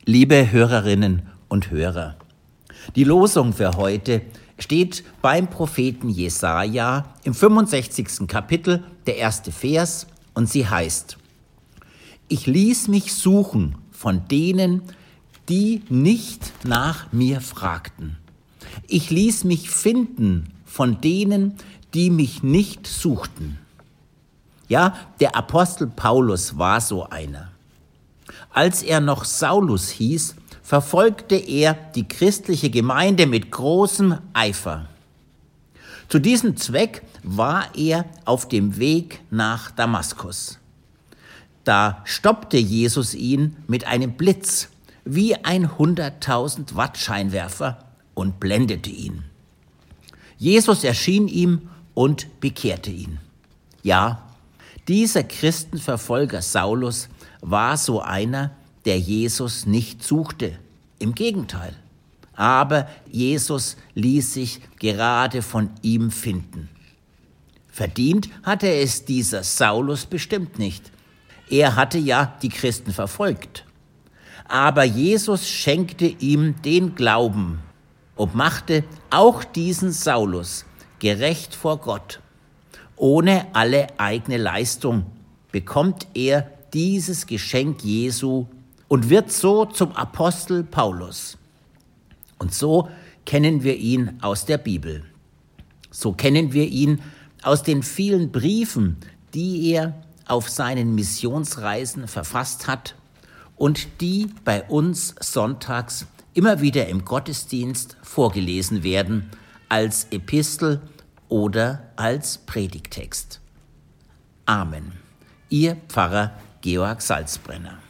Liebe Hörerinnen und Hörer, die Losung für heute steht beim Propheten Jesaja im 65. Kapitel, der erste Vers, und sie heißt: Ich ließ mich suchen von denen, die nicht nach mir fragten. Ich ließ mich finden von denen, die mich nicht suchten. Ja, der Apostel Paulus war so einer. Als er noch Saulus hieß, verfolgte er die christliche Gemeinde mit großem Eifer. Zu diesem Zweck war er auf dem Weg nach Damaskus. Da stoppte Jesus ihn mit einem Blitz, wie ein 100.000 Watt Scheinwerfer, und blendete ihn. Jesus erschien ihm und bekehrte ihn. Ja, dieser Christenverfolger Saulus war so einer, der Jesus nicht suchte. Im Gegenteil. Aber Jesus ließ sich gerade von ihm finden. Verdient hatte es dieser Saulus bestimmt nicht. Er hatte ja die Christen verfolgt. Aber Jesus schenkte ihm den Glauben und machte auch diesen Saulus gerecht vor Gott. Ohne alle eigene Leistung bekommt er dieses Geschenk Jesu und wird so zum Apostel Paulus. Und so kennen wir ihn aus der Bibel. So kennen wir ihn aus den vielen Briefen, die er auf seinen Missionsreisen verfasst hat und die bei uns sonntags immer wieder im Gottesdienst vorgelesen werden, als Epistel oder als Predigtext. Amen. Ihr Pfarrer Georg Salzbrenner.